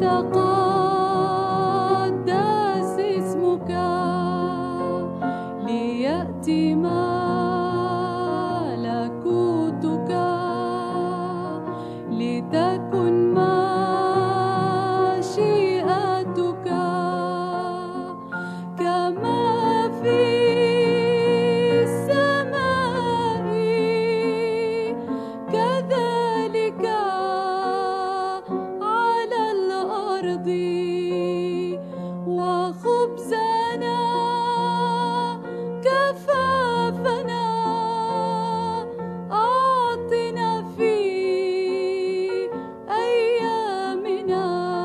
ليتقدس اسمك، ليأتي ملكوتك، لتكن مشيئتك كما في السماء كذلك على الأرض. وخبزنا كفافنا أعطنا في أيامنا،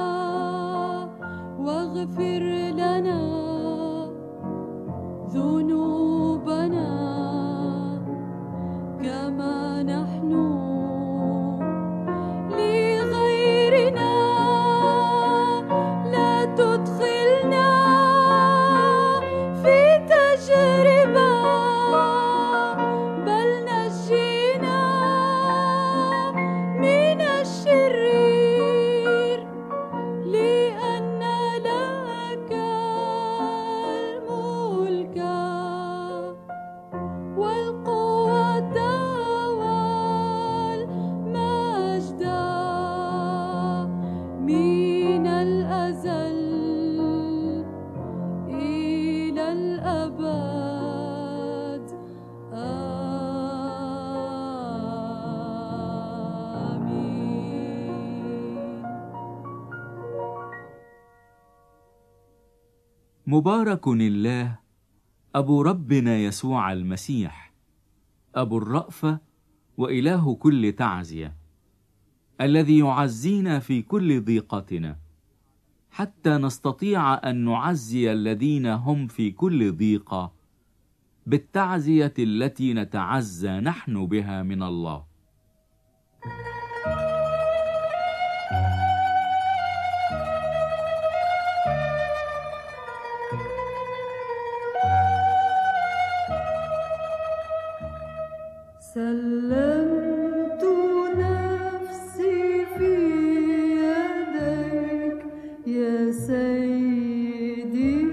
واغفر لنا ذنوبنا كما نحن لغيرنا، لا تدخلنا في تجربة بل نجينا من الشرير، لأن لك الملك والقوة والمجد من الأزل إلى الأبد. آمين. مبارك الله أبو ربنا يسوع المسيح، أبو الرأفة وإله كل تعزية، الذي يعزينا في كل ضيقتنا، حتى نستطيع أن نعزي الذين هم في كل ضيقة بالتعزية التي نتعزى نحن بها من الله. سلمت نفسي في يديك يا سيدي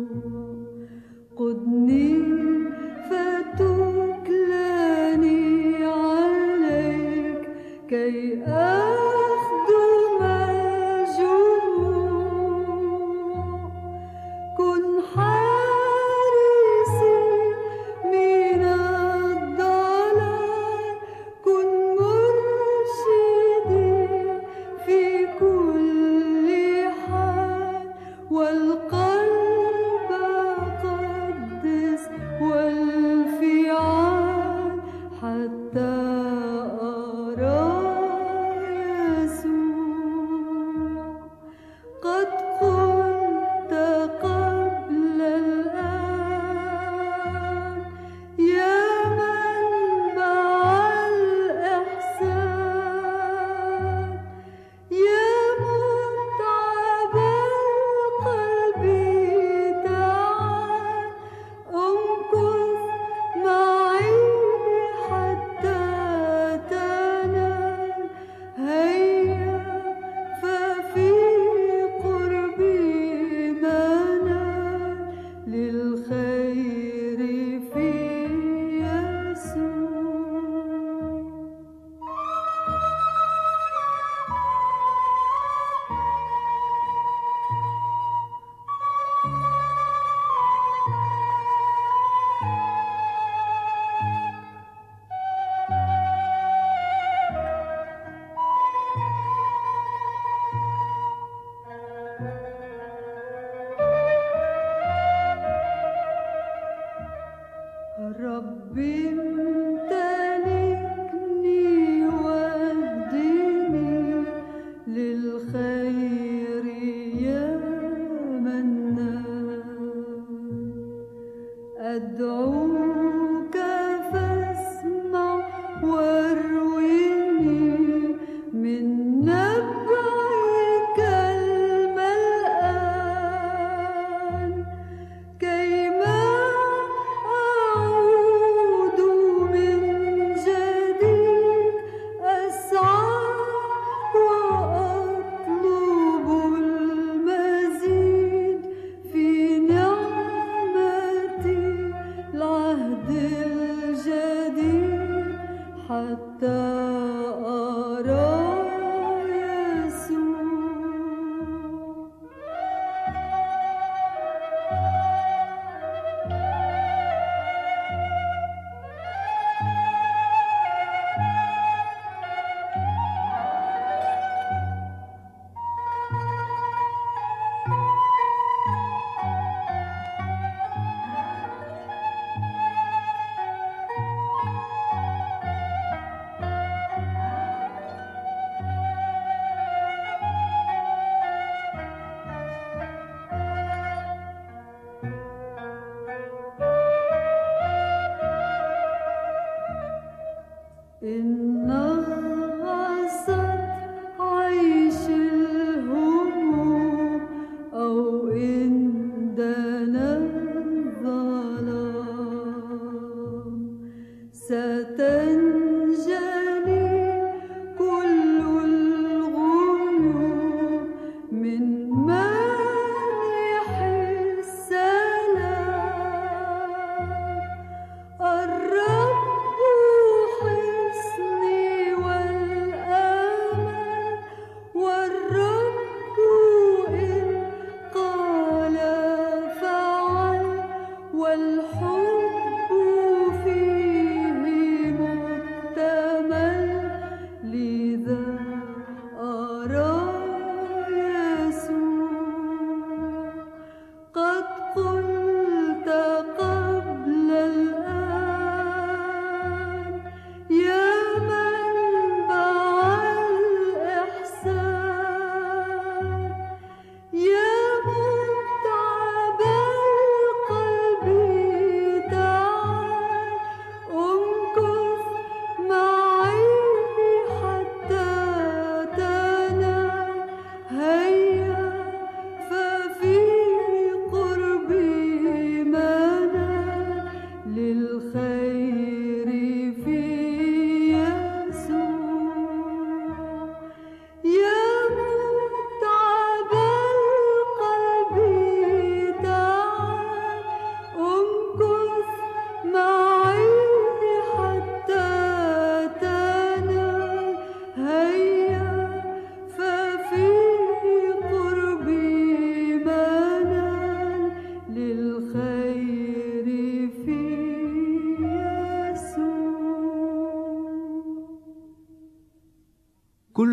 يسوع، قدني فتكلني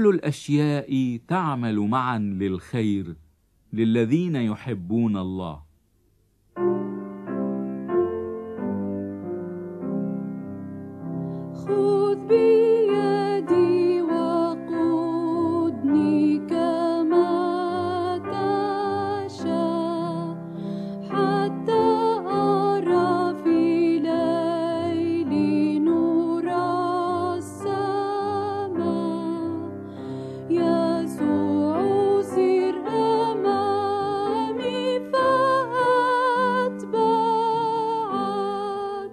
وكل الأشياء تعمل معا للخير للذين يحبون الله. خذ بيدي وقودني كما تشاء، حتى أرى في ليلي نور السماء. يسوع سر أمامي فأتبعك،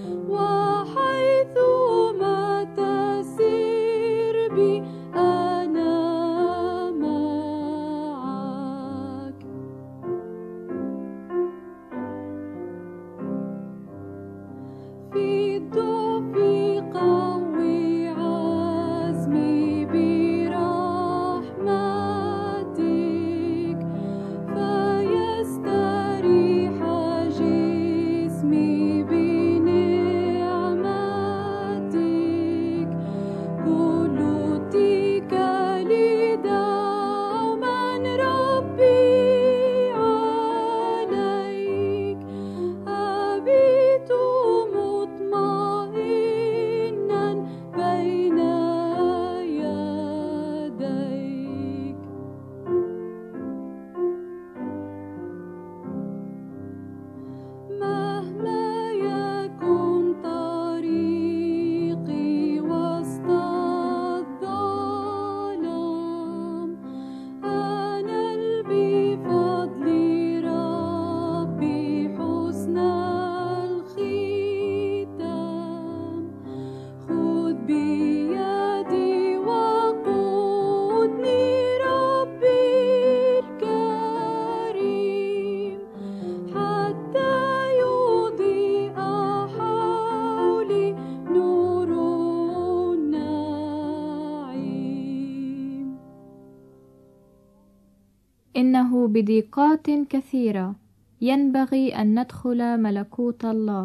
وحيثما تسير بي أنا معك. في الضعف قوي عزمي برحمتك، فيستريح جسمي بنعمتك. كل اتكالي دوما ربي عليك، أبيت مطمئنا بين يديك. مهما يكن طريقي وسط الظلام، أنال بفضل ربي حسن الختام. خذ بيدي وقودني ربي الكريم، حتى يضيء حولي نور النعيم. إنه بضيقات كثيرة ينبغي أن ندخل ملكوت الله.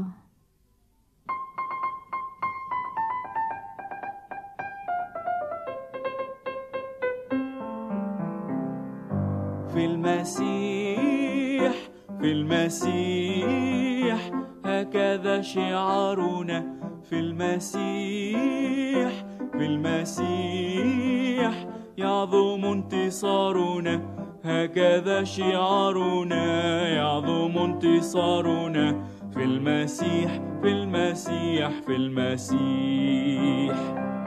في المسيح في المسيح هكذا شعارنا. في المسيح في المسيح يعظم انتصارنا. هكذا شعارنا يعظم انتصارنا. في المسيح في المسيح في المسيح.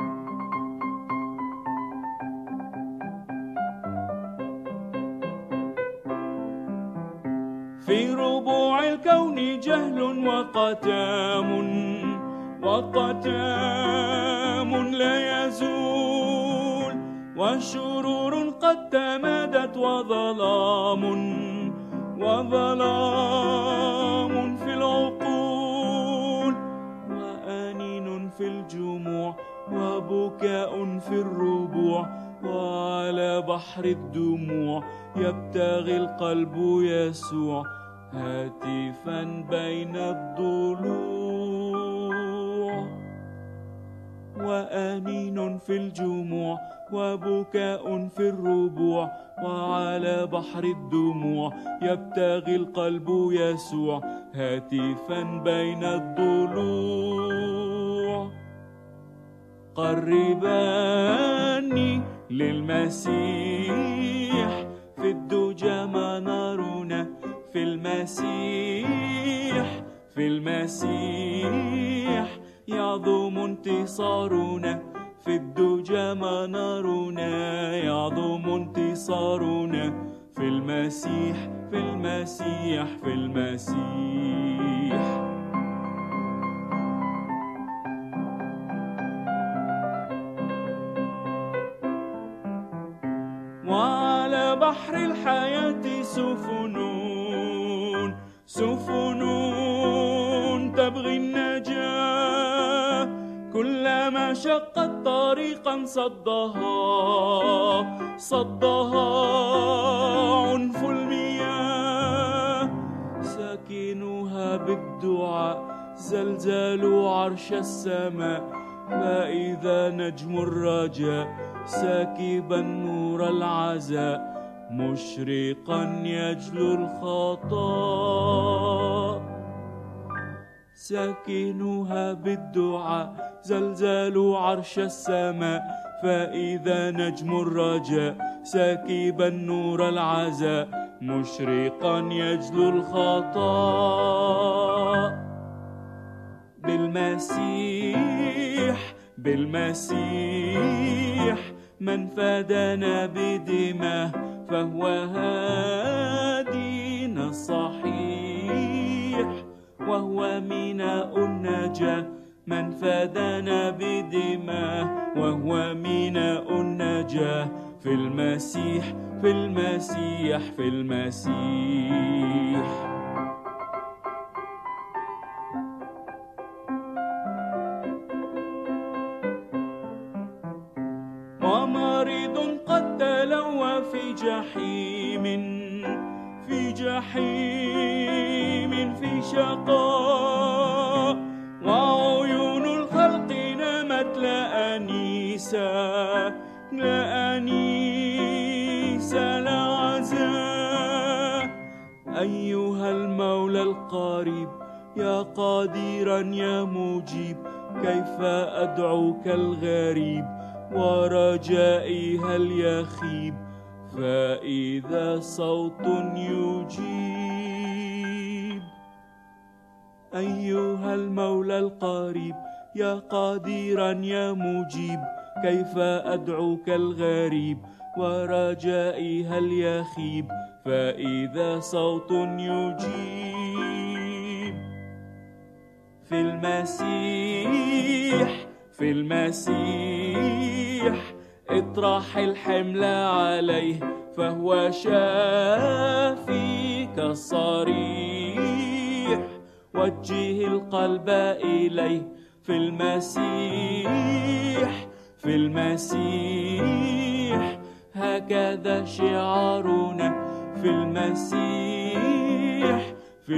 في ربوع الكون جهل وقتام لا يزول، وشرور قد تمادت وظلام في العقول، وأنين في الجموع وبكاء في الربوع، وعلى بحر الدموع يبتغي القلب يسوع هاتفا بين الضلوع. وأنين في الجموع وبكاء في الربوع، وعلى بحر الدموع يبتغي القلب يسوع هاتفا بين الضلوع. قرباني للمسيح في الدجى منارنا. في المسيح في المسيح يعظم انتصارنا. في الدجى منارنا يعظم انتصارنا. في المسيح في المسيح في المسيح. وعلى بحر الحياة سفن تبغي النجاة، كلما شقت طريقا صدها عنف المياه. ساكنها بالدعاء زلزلوا عرش السماء، فإذا نجم الرجاء ساكبا نور العزاء مشرقا يجلو الخطاء. ساكنها بالدعاء زلزلوا عرش السماء، فإذا نجم الرجاء ساكبا نور العزاء مشرقا يجلو الخطاء. بالمسيح من فدانا بدماه، فهو هادينا الصحيح وهو ميناء النجاة. من فدانا بدماه وهو ميناء النجاة. في المسيح في المسيح في المسيح. ومريض قد تلوى في جحيم، في جحيم في شقاء، وعيون الخلق نمت لا أنيسا، لا أنيسا لا عزاء. أيها المولى القريب يا قادرا يا مجيب، كيف أدعوك الغريب ورجائي هل يخيب، فإذا صوت يجيب. أيها المولى القريب يا قادرا يا مجيب، كيف أدعوك الغريب ورجائي هل يخيب، فإذا صوت يجيب. في المسيح في المسيح اطرح الحمل عليه، فهو شافيك الصريح، وجه القلب إليه. في المسيح في المسيح هكذا شعارنا. في المسيح في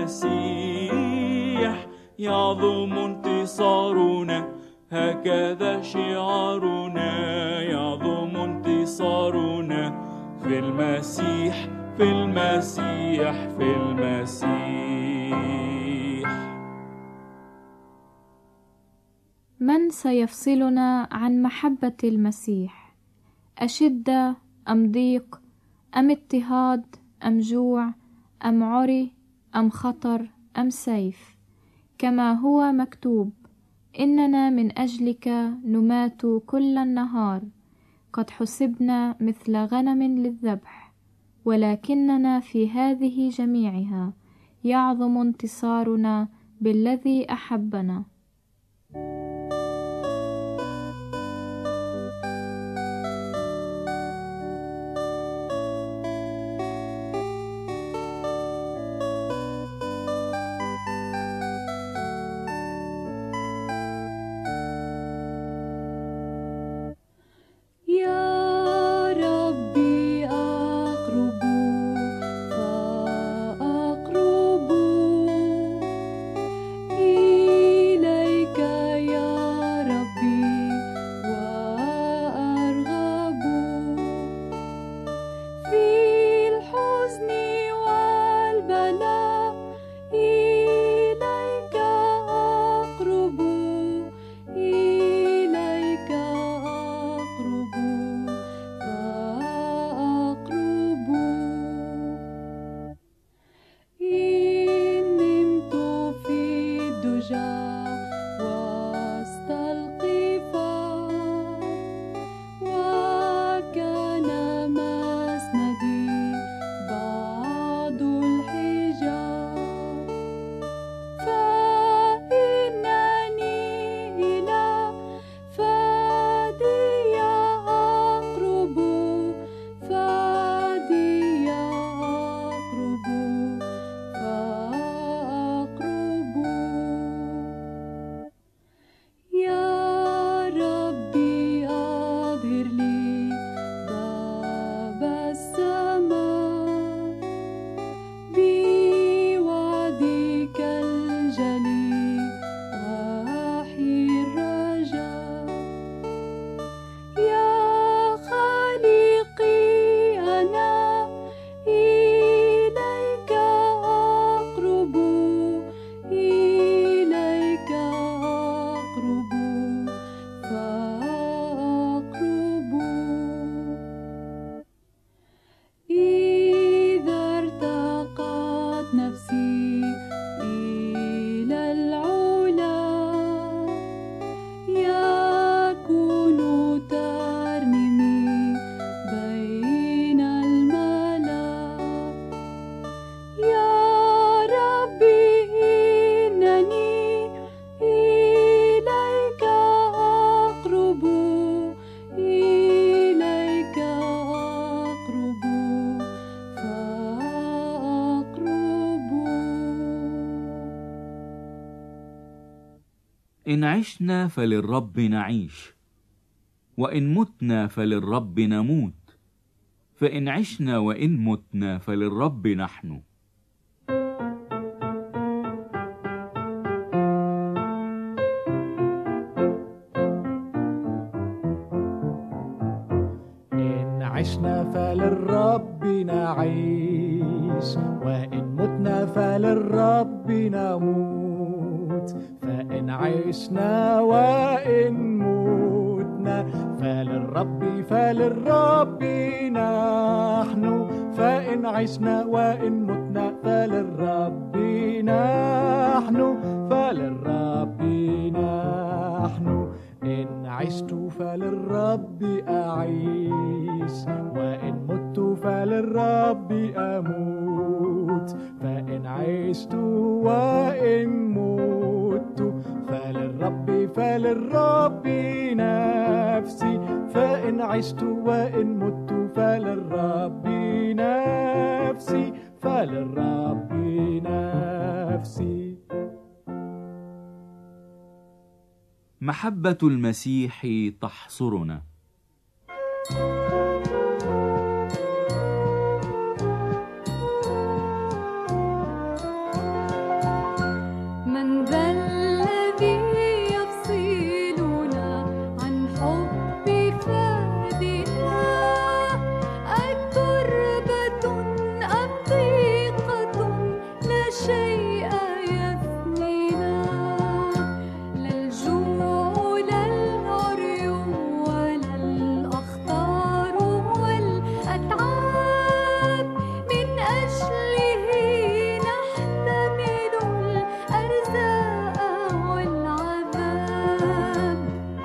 المسيح يعظم انتصارنا، هكذا شعارنا يعظم انتصارنا. في المسيح في المسيح في المسيح. من سيفصلنا عن محبة المسيح؟ أشدة أم ضيق أم اضطهاد أم جوع أم عري أم خطر أم سيف؟ كما هو مكتوب: إننا من أجلك نمات كل النهار، قد حسبنا مثل غنم للذبح، ولكننا في هذه جميعها يعظم انتصارنا بالذي أحبنا. إليك يا إن عشنا فللرب نعيش، وإن متنا فللرب نموت، فإن عشنا وإن متنا فللرب نحن. إن عشنا فللرب نعيش، وإن متنا فللرب نموت، فإن عشنا وإن متنا فللرب نحن، فإن عشنا وإن متنا فللرب نحن، فللرب نحن. إن عشت فللرب أعيش، وإن مت فللرب أموت، فإن عشت وإن مت فللرب نفسي، فإن عشت وإن مت فللرب نفسي، فللرب نفسي. محبة المسيح تحصرنا. من ذا الذي يفصلنا عن حب فادنا؟ أتربة أم ضيقة لا شيء يثنينا؟ لا الجوع لا العري ولا الأخطار والأتعاب، من أجله نحتمل الأرزاق والعذاب.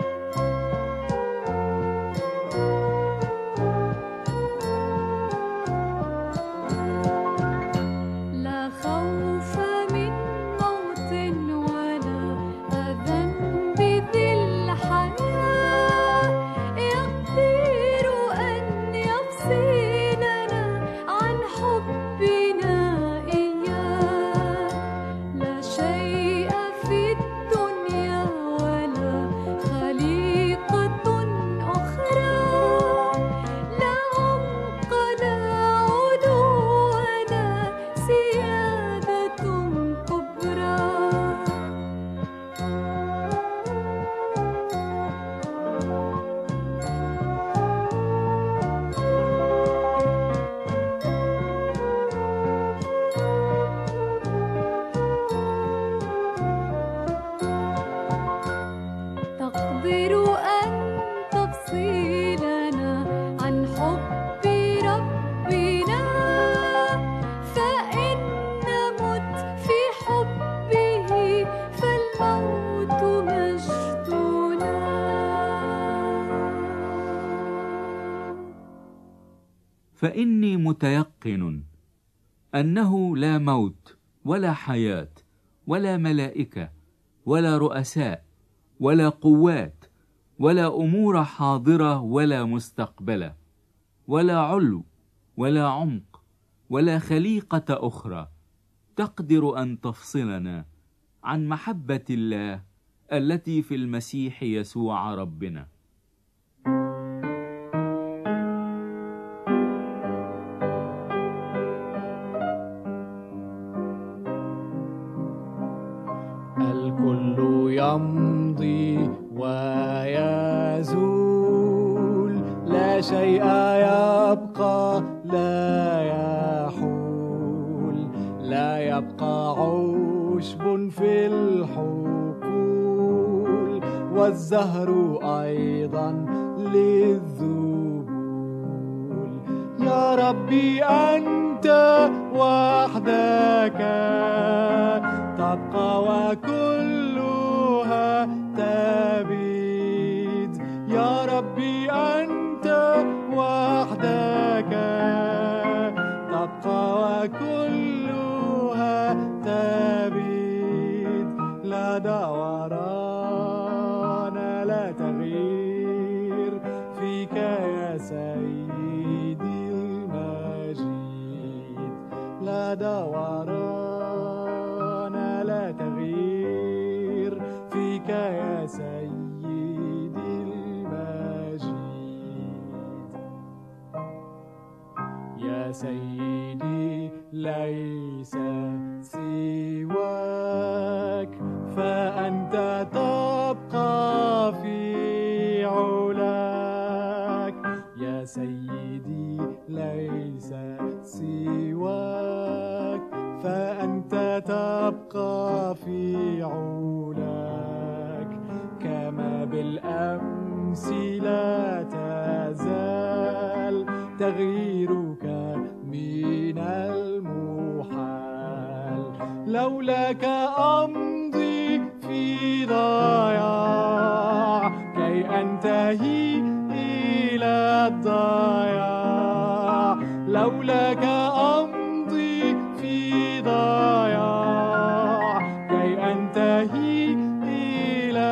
لا خوف من موت ولا أذى بذي الحياة، يقدر أن يفصلنا عن حبنا إياه. لا شيء في الدنيا ولا خليقة أخرى، لا عمق لا علو ولا سيادة كبرى. تقدر أن تفصلنا عن حب ربنا، فإن نمت في حبه فالموت مجدنا. فإني متيقن أنه لا موت ولا حياة ولا ملائكة ولا رؤساء ولا قوات ولا أمور حاضرة ولا مستقبلة ولا علو ولا عمق ولا خليقة أخرى تقدر أن تفصلنا عن محبة الله التي في المسيح يسوع ربنا. الكل يمضي ويزول، لا شيء يبقى لا يحول، لا يبقى عشب في الحقول، والزهر أيضا للذبول. يا ربي أنت وحدك تبقى وكلها تبيد. يا ربي أنت وحدك تبقى وكلها تبيد. لا دوران لا تغيير فيك يا سيدي المجيد. لا دوران لا تغيير فيك يا سيدي ليس سواك، فأنت تبقى في علاك. يا سيدي ليس سواك، فأنت تبقى في علاك. كما بالأمس لا تزال تغييرك من المحال. لولاك أمضي في ضياع كي أنتهي إلى الضياع. لولاك أمضي في ضياع كي أنتهي إلى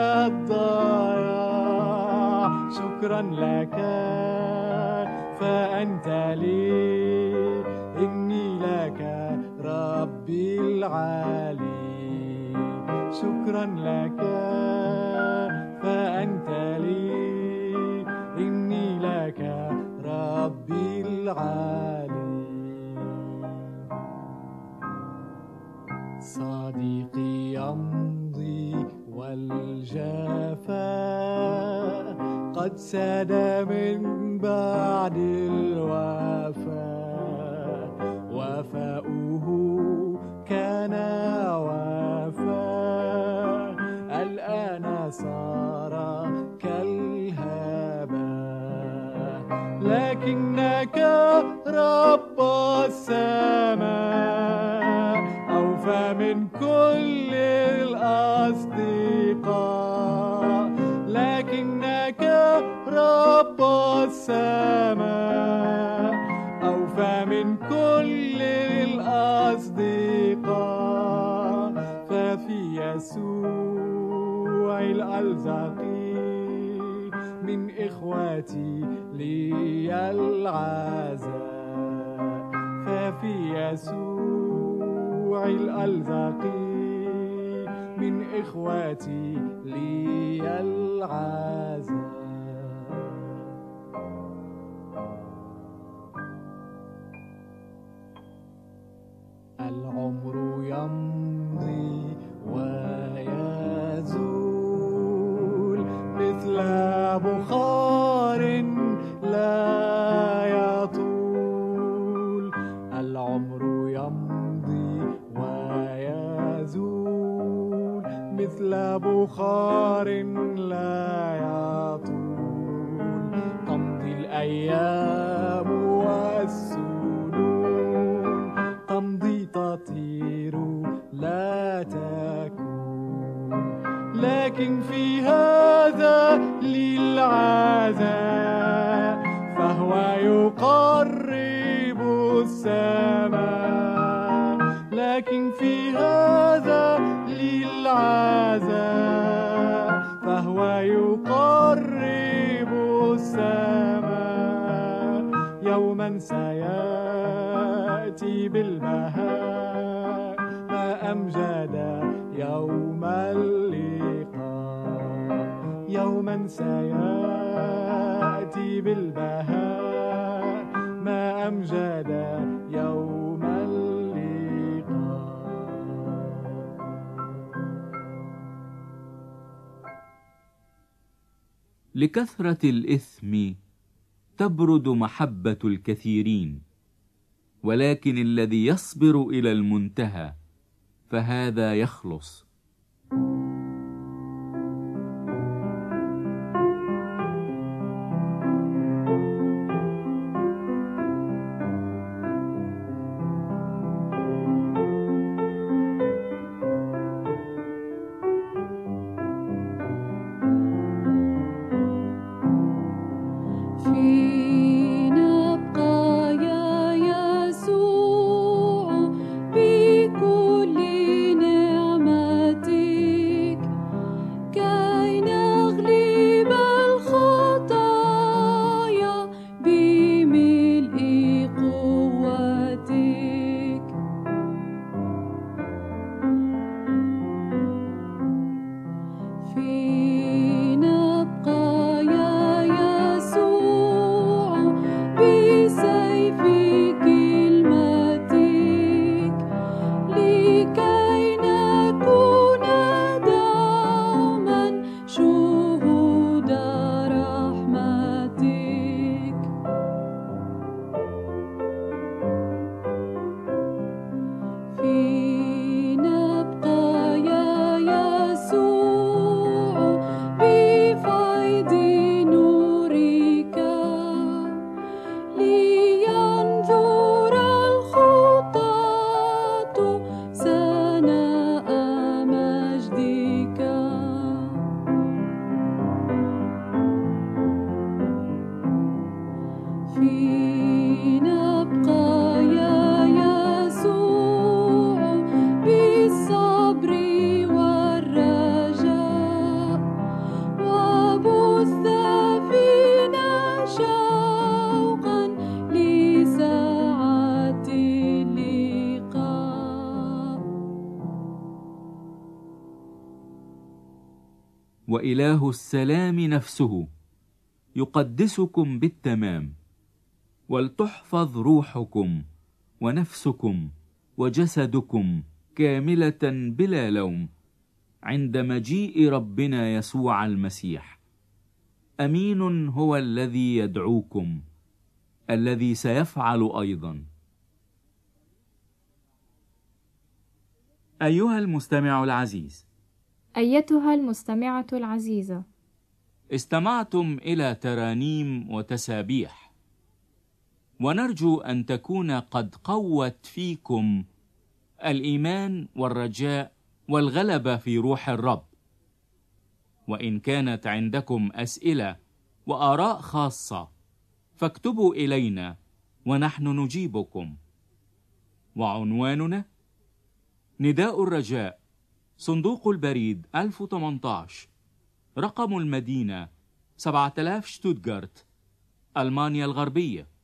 الضياع. شكرا لك فأنت لي، إني لك ربي العالي. شكرا لك فأنت لي، إني لك ربي العالي. صديقي يمضي والجفاء قد ساد من بعد الوفاء. وفاؤه كان وفاء، الآن صار كالهباء. لكنك رب السماء أوفى من كل الأصدقاء. لكنك رب السماء أوفى من كل الأصدقاء. ففي يسوع الألزقي من إخوتي لي العزاء. ففي يسوع الألزقي من إخوتي لي العزاء. العمر يمضي ويزول مثل بخار لا يطول. العمر يمضي ويزول مثل بخار لا يطول. تمضي الأيام والسنون، تمضي تطير لا تكون. لكن في هذا للعزاء فهو يقرب السماء. لكن في هذا للعزاء فهو يقرب السماء. يوما سيأتي بالبهاء ما أمجد يوم اللقاء. يوما سيأتي بالبهاء ما أمجد يوم اللقاء. لكثرة الإثم تبرد محبة الكثيرين، ولكن الذي يصبر إلى المنتهى فهذا يخلص. فينا ابقى يا يسوع بكل نعمتك، وإله السلام نفسه يقدسكم بالتمام، ولتحفظ روحكم ونفسكم وجسدكم كاملة بلا لوم عند مجيء ربنا يسوع المسيح. أمين هو الذي يدعوكم، الذي سيفعل أيضا. أيها المستمع العزيز، أيتها المستمعة العزيزة، استمعتم إلى ترانيم وتسابيح، ونرجو أن تكون قد قوت فيكم الإيمان والرجاء والغلبة في روح الرب. وإن كانت عندكم أسئلة وآراء خاصة فاكتبوا إلينا ونحن نجيبكم. وعنواننا: نداء الرجاء، صندوق البريد 1018، رقم المدينة 7000 شتوتغارت، ألمانيا الغربية.